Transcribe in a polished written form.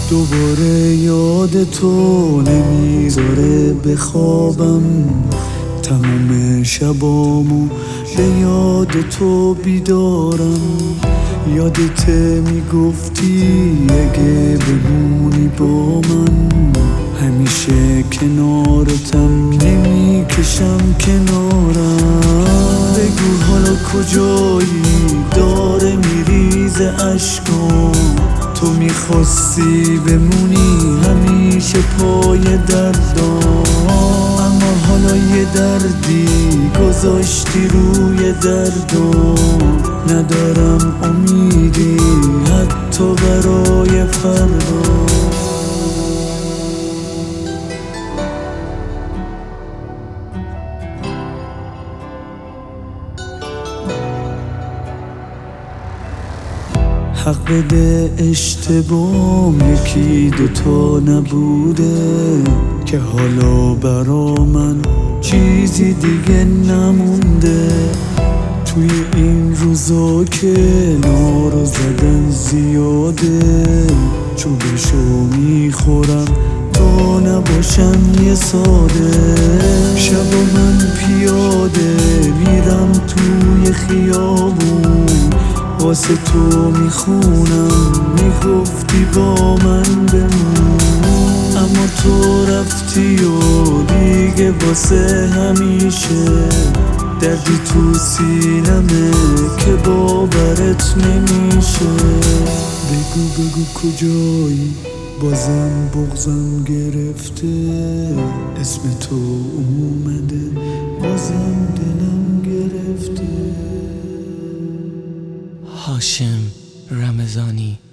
دوباره یاد تو نمیذاره بخوابم، تموم شبامو به یاد تو بیدارم. یادت میگفتی اگه بمونی با من، همیشه کنارتم، نمیکشم کنارم. بگو حالا کجایی، داره میریزه اشکام. تو میخواستی بمونی همیشه پای دردام، اما حالا یه دردی گذاشتی روی دردام. ندارم امیدی حتی برای فردا. حق بده اشتباهم یکی دوتا نبوده، که حالا برا من چیزی دیگه نمونده. توی این روزا که نارو زدن زیاده، چوبشو میخورم تا نباشم یه ساده. شب من پیاده میرم توی خیابون، واسه تو میخونم، میگفتی با من بمون. اما تو رفتی و دیگه واسه همیشه دردی تو سینمه که باورت نمیشه. بگو کجایی، بازم بغضم گرفته، اسم تو اومده بازم دلم گرفته. هاشم رمضانی.